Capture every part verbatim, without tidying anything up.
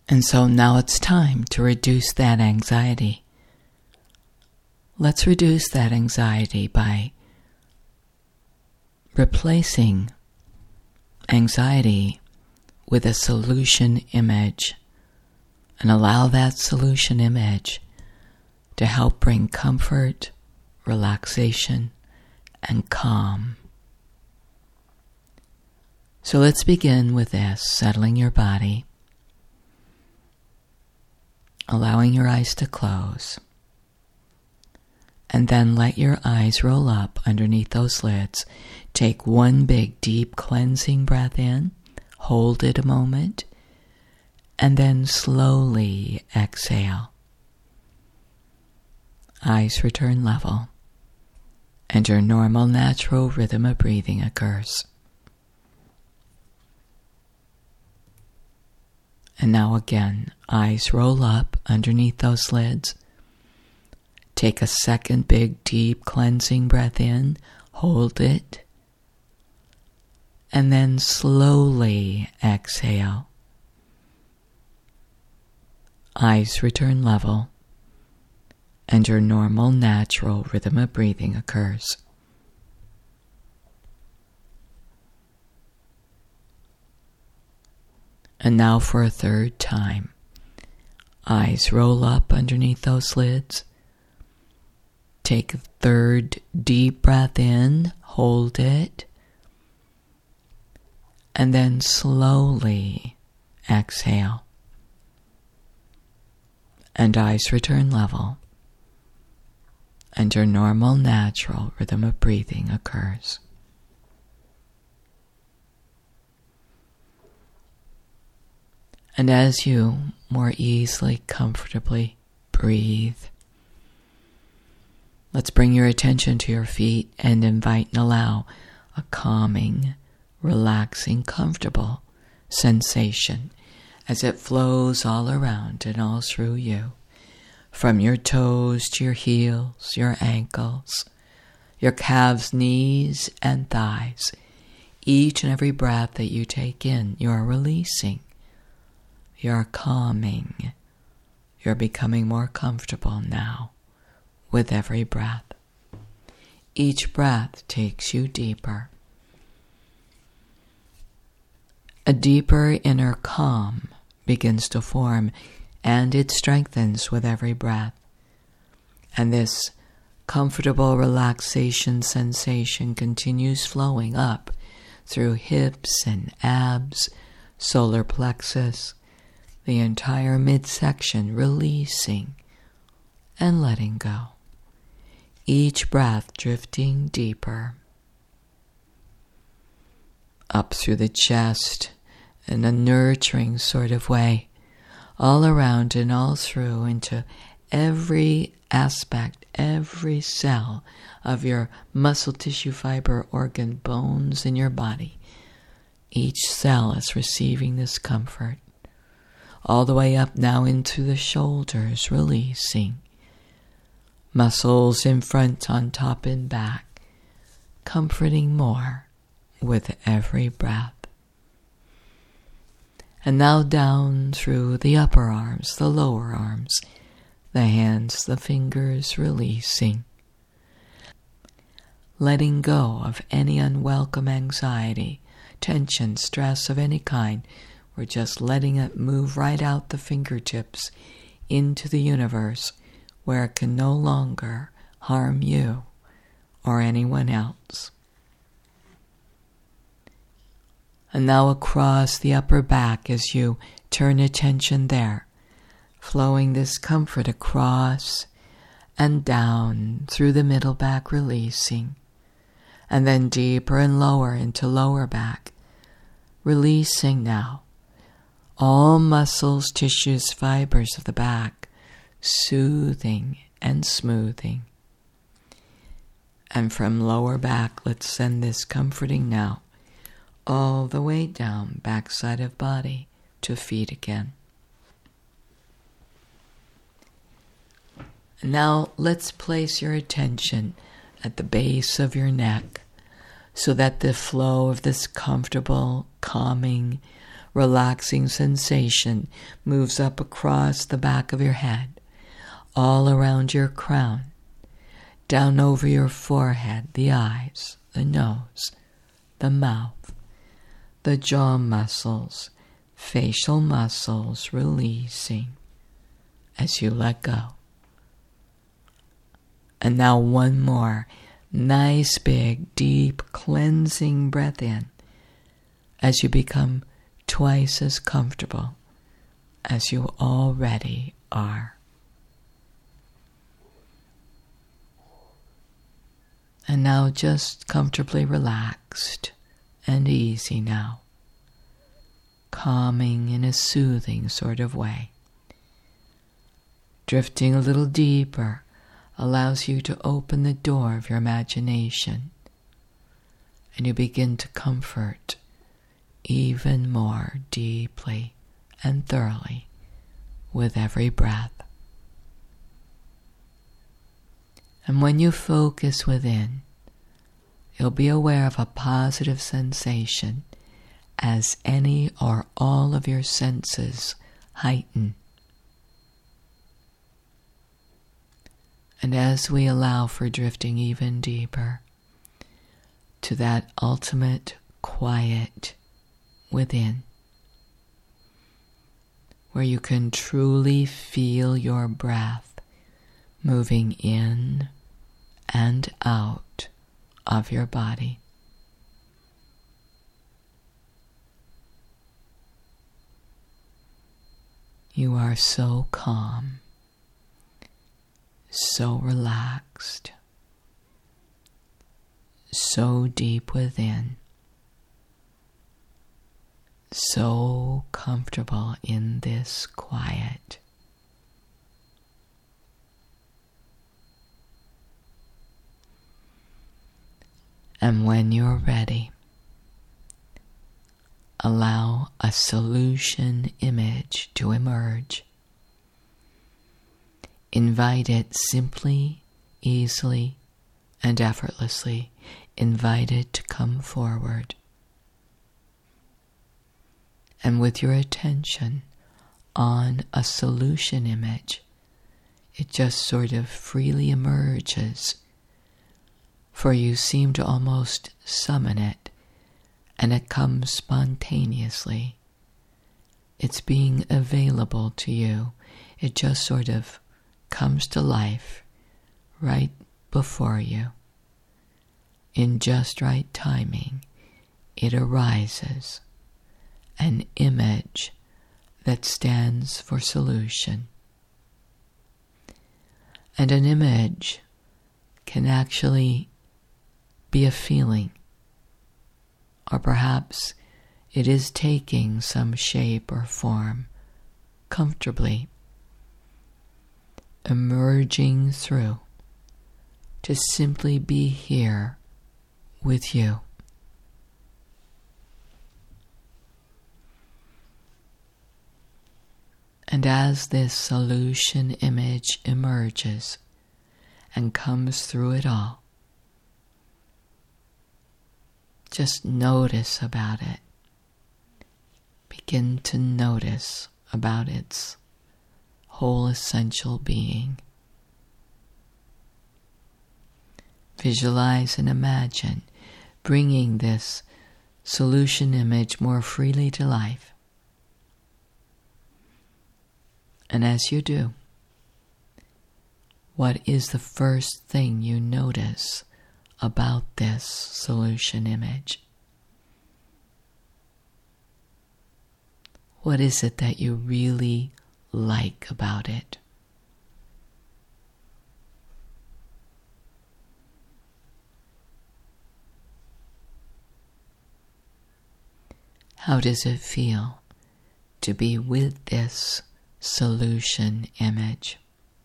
And so now it's time to reduce that anxiety. Let's reduce that anxiety by replacing anxiety with a solution image, and allow that solution image to help bring comfort, relaxation, and calm. So let's begin with this, settling your body, allowing your eyes to close, and then let your eyes roll up underneath those lids. Take one big deep cleansing breath in, hold it a moment, and then slowly exhale. Eyes return level, and your normal natural rhythm of breathing occurs. And now again, eyes roll up underneath those lids. Take a second big deep cleansing breath in, hold it, and then slowly exhale. Eyes return level, and your normal natural rhythm of breathing occurs. And now for a third time, eyes roll up underneath those lids. Take a third deep breath in, hold it, and then slowly exhale. And eyes return level, and your normal natural rhythm of breathing occurs. And as you more easily, comfortably breathe, let's bring your attention to your feet and invite and allow a calming, relaxing, comfortable sensation as it flows all around and all through you, from your toes to your heels, your ankles, your calves, knees, and thighs. Each and every breath that you take in, you are releasing. You're calming. You're becoming more comfortable now with every breath. Each breath takes you deeper. A deeper inner calm begins to form, and it strengthens with every breath. And this comfortable relaxation sensation continues flowing up through hips and abs, solar plexus, the entire midsection, releasing and letting go. Each breath drifting deeper, up through the chest in a nurturing sort of way, all around and all through into every aspect, every cell of your muscle, tissue, fiber, organ, bones in your body. Each cell is receiving this comfort. All the way up now into the shoulders, releasing. Muscles in front, on top, and back, comforting more with every breath. And now down through the upper arms, the lower arms, the hands, the fingers, releasing. Letting go of any unwelcome anxiety, tension, stress of any kind. We're just letting it move right out the fingertips into the universe where it can no longer harm you or anyone else. And now across the upper back as you turn attention there, flowing this comfort across and down through the middle back, releasing, and then deeper and lower into lower back, releasing now. All muscles, tissues, fibers of the back, soothing and smoothing. And from lower back, let's send this comforting now all the way down, backside of body to feet again. Now let's place your attention at the base of your neck so that the flow of this comfortable, calming, relaxing sensation moves up across the back of your head, all around your crown, down over your forehead, the eyes, the nose, the mouth, the jaw muscles, facial muscles releasing as you let go. And now one more nice, big, deep, cleansing breath in as you become twice as comfortable as you already are. And now just comfortably relaxed and easy now, calming in a soothing sort of way. Drifting a little deeper allows you to open the door of your imagination, and you begin to comfort even more deeply and thoroughly with every breath. And when you focus within, you'll be aware of a positive sensation as any or all of your senses heighten. And as we allow for drifting even deeper to that ultimate quiet within, where you can truly feel your breath moving in and out of your body. You are so calm, so relaxed, so deep within, so comfortable in this quiet. And when you're ready, allow a solution image to emerge. Invite it simply, easily, and effortlessly. Invite it to come forward. And with your attention on a solution image, it just sort of freely emerges, for you seem to almost summon it, and it comes spontaneously. It's being available to you. It just sort of comes to life right before you. In just right timing, it arises, an image that stands for solution. And an image can actually be a feeling, or perhaps it is taking some shape or form comfortably, emerging through to simply be here with you. And as this solution image emerges and comes through it all, just notice about it. Begin to notice about its whole essential being. Visualize and imagine bringing this solution image more freely to life. And as you do, what is the first thing you notice about this solution image? What is it that you really like about it? How does it feel to be with this solution image?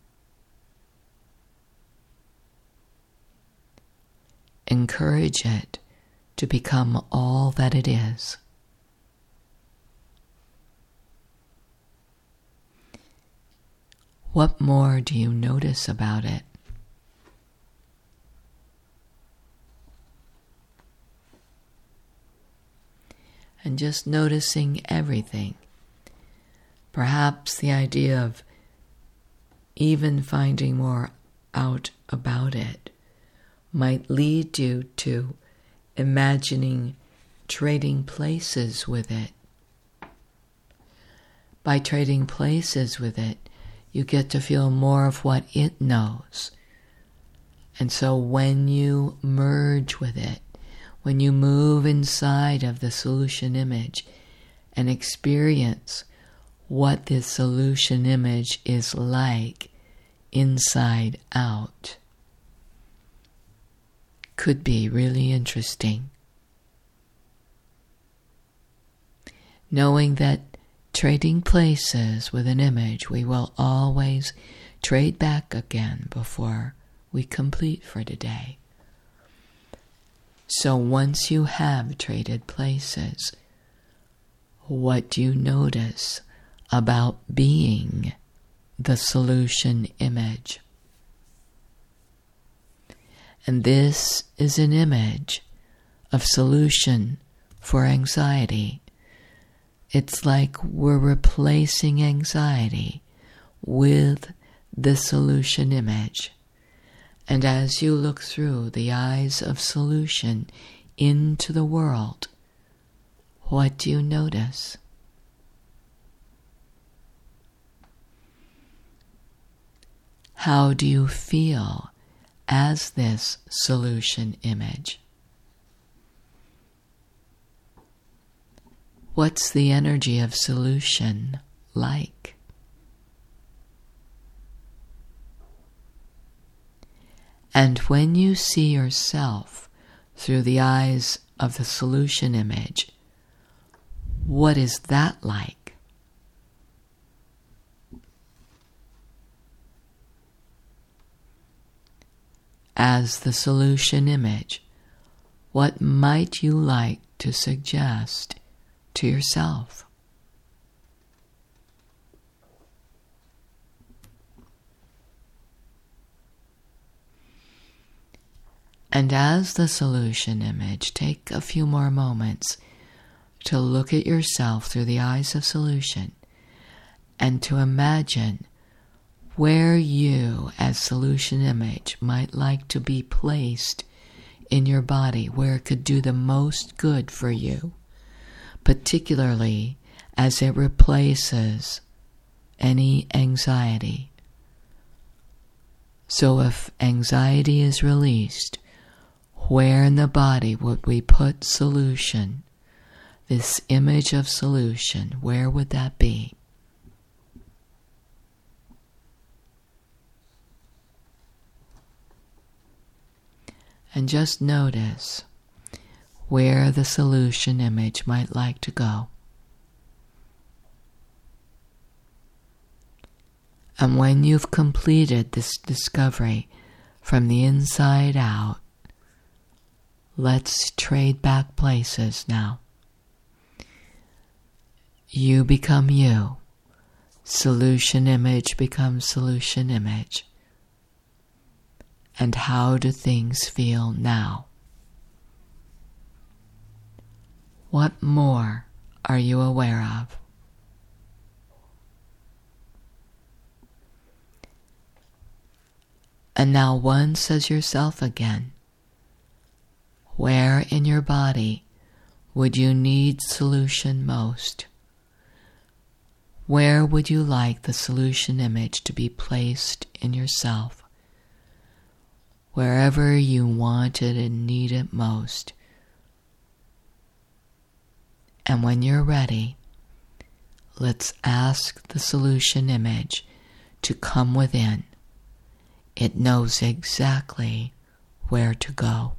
Encourage it to become all that it is. What more do you notice about it? And and just noticing everything. Perhaps the idea of even finding more out about it might lead you to imagining trading places with it. By trading places with it, you get to feel more of what it knows. And so when you merge with it, when you move inside of the solution image and experience what this solution image is like inside out, could be really interesting. Knowing that trading places with an image, we will always trade back again before we complete for today. So once you have traded places, what do you notice about being the solution image? And this is an image of solution for anxiety. It's like we're replacing anxiety with the solution image. And as you look through the eyes of solution into the world, what do you notice? How do you feel as this solution image? What's the energy of solution like? And when you see yourself through the eyes of the solution image, what is that like? As the solution image, what might you like to suggest to yourself? And as the solution image, take a few more moments to look at yourself through the eyes of solution and to imagine where you, as solution image, might like to be placed in your body, where it could do the most good for you, particularly as it replaces any anxiety. So if anxiety is released, where in the body would we put solution? This image of solution, where would that be? And just notice where the solution image might like to go. And when you've completed this discovery from the inside out, let's trade back places now. You become you. Solution image becomes solution image. And how do things feel now? What more are you aware of? And now once as yourself again, where in your body would you need solution most? Where would you like the solution image to be placed in yourself? Wherever you want it and need it most. And when you're ready, let's ask the solution image to come within. It knows exactly where to go.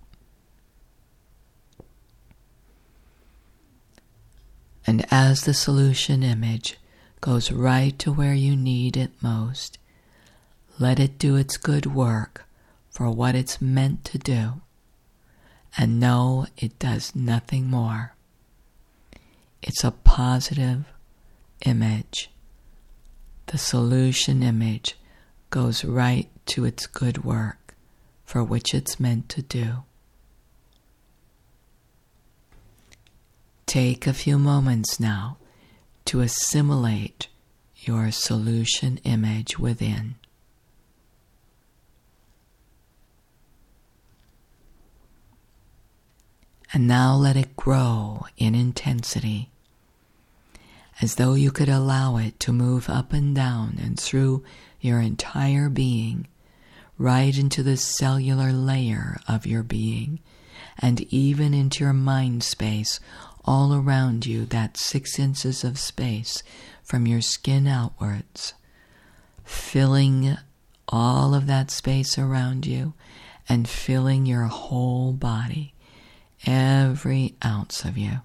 And as the solution image goes right to where you need it most, let it do its good work for what it's meant to do, and know it does nothing more. It's a positive image. The solution image goes right to its good work for which it's meant to do. Take a few moments now to assimilate your solution image within. And now let it grow in intensity, as though you could allow it to move up and down and through your entire being, right into the cellular layer of your being, and even into your mind space all around you, that six inches of space from your skin outwards, filling all of that space around you and filling your whole body, every ounce of you.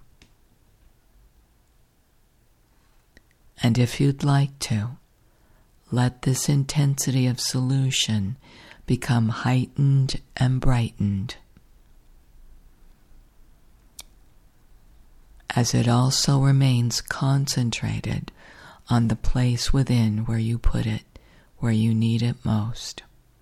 And if you'd like to, let this intensity of solution become heightened and brightened, as it also remains concentrated on the place within where you put it, where you need it most.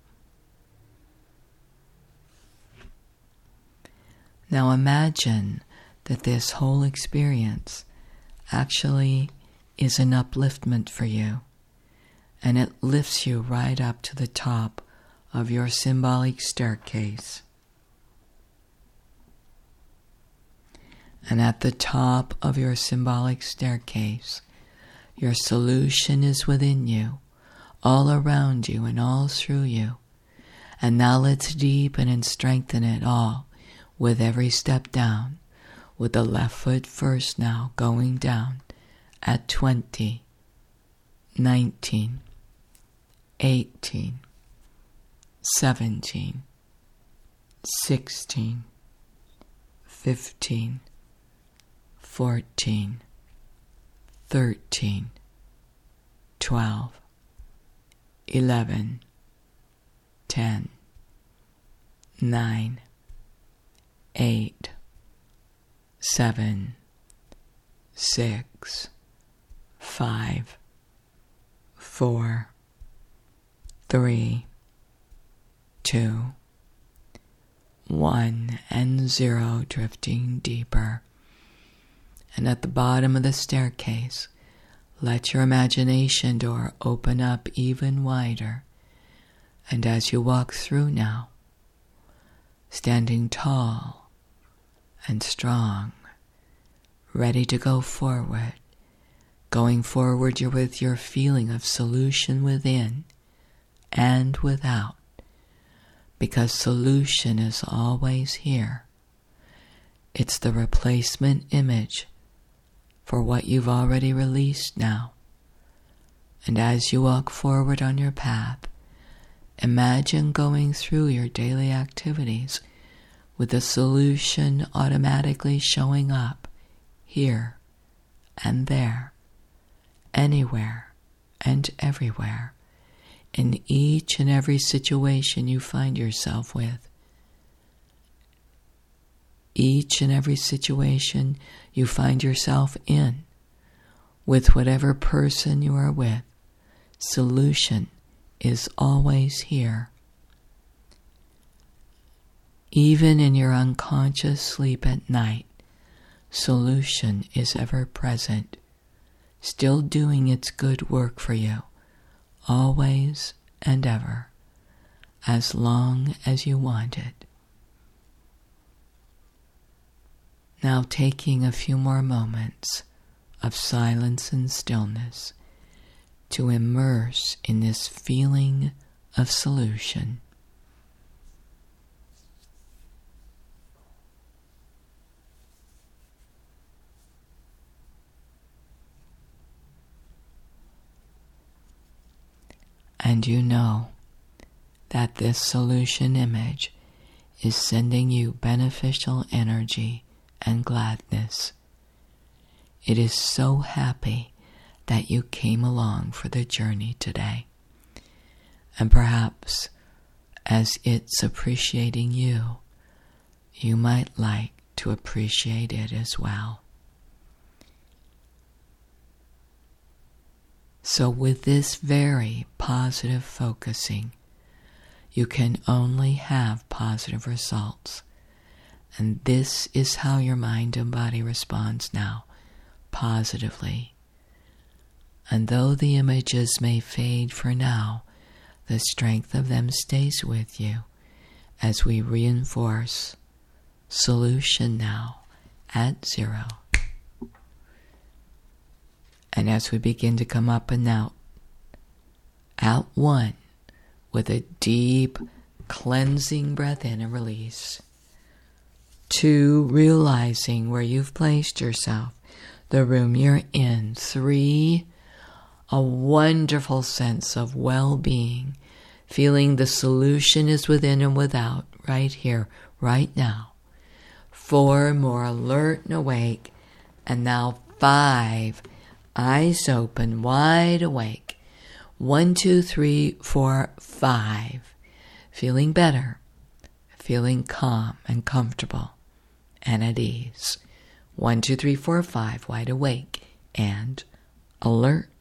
Now imagine that this whole experience actually is an upliftment for you, and it lifts you right up to the top of your symbolic staircase. And at the top of your symbolic staircase, your solution is within you, all around you and all through you. And now let's deepen and strengthen it all with every step down, with the left foot first now going down at twenty, nineteen, eighteen, seventeen, sixteen, fifteen, fourteen, thirteen, twelve, eleven, ten, nine, eight, seven, six, five, four, three, two, one, and zero, drifting deeper. And at the bottom of the staircase, let your imagination door open up even wider. And as you walk through now, standing tall and strong, ready to go forward, going forward you're with your feeling of solution within and without, because solution is always here. It's the replacement image for what you've already released now. And as you walk forward on your path, imagine going through your daily activities with the solution automatically showing up here and there, anywhere and everywhere, in each and every situation you find yourself with. Each and every situation you find yourself in, with whatever person you are with, solution is always here. Even in your unconscious sleep at night, solution is ever present, still doing its good work for you, always and ever, as long as you want it. Now taking a few more moments of silence and stillness to immerse in this feeling of solution. And you know that this solution image is sending you beneficial energy and gladness. It is so happy that you came along for the journey today. And perhaps as it's appreciating you, you might like to appreciate it as well. So with this very positive focusing, you can only have positive results. And this is how your mind and body responds now, positively. And though the images may fade for now, the strength of them stays with you as we reinforce solution now at zero. And as we begin to come up and out, out one with a deep cleansing breath in and release. Two, realizing where you've placed yourself, the room you're in. Three, a wonderful sense of well-being, feeling the solution is within and without, right here, right now. Four, more alert and awake. And now five, eyes open, wide awake. One, two, three, four, five. Feeling better, feeling calm and comfortable and at ease. One, two, three, four, five, wide awake and alert.